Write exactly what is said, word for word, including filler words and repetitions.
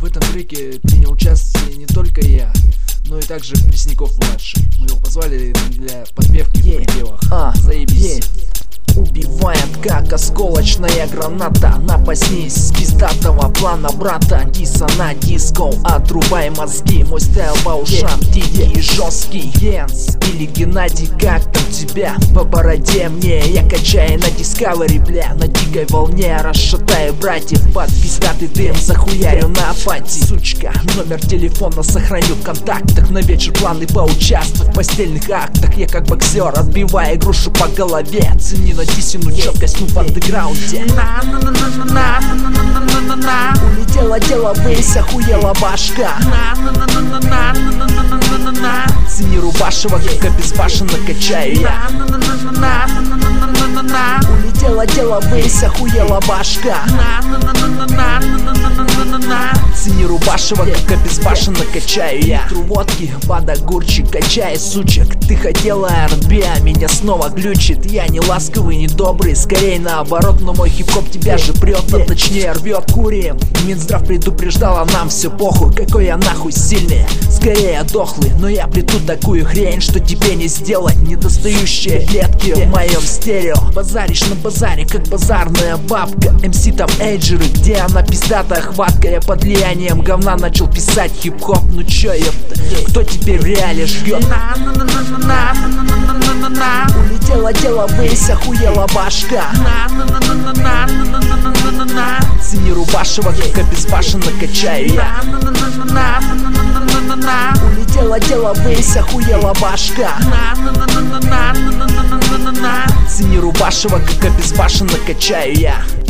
В этом треке принял участие не только я, но и также Пресняков-младший. Мы его позвали для подпевки yeah. в пределах. А, заебись. Yeah. Убивает как осколочная граната. Напаснись пиздатого плана брата. Диса на диско, отрубай мозги. Мой стайл по ушам дикий и жесткий. Йенс или Геннадий, как там тебя? По бороде мне, я качаю на Discovery, бля. На дикой волне расшатаю братьев. Под пиздатый дым захуярю на пати. Сучка, номер телефона сохраню в контактах. На вечер планы поучаствовать в постельных актах. Я как боксер, отбиваю грушу по голове. Цени на дисину четкость, ну в андеграунде. Улетела дело, высь, охуела башка. Цени рубашева, как обезбашенно качаю я. Улетела дело, высь, охуела башка. Цени рубашева, как обезбашенно качаю я. Литру водки, под огурчик, качая сучек. Ты хотела эр энд би, а меня снова глючит. Я не ласковый, не добрый, скорее наоборот. Но мой хип-хоп тебя же прет, а точнее рвет. Курим, Минздрав предупреждала, нам все похуй. Какой я нахуй сильный, скорее я дохлый. Но я плету такую хрень, что тебе не сделать. Недостающие клетки в моем стерео. Базаришь на базаре, как базарная бабка. эм си там эйджеры, где она пиздатая хватка. Я под влиянием говна начал писать хип-хоп. Ну чё, ёпта, кто теперь в реале жгет? Улетела дело, высь, охуела башка. Цени рубашева, как обезбашенно качаю я. Улетела дело, высь, охуела башка. Цени рубашева, как обезбашенно качаю я.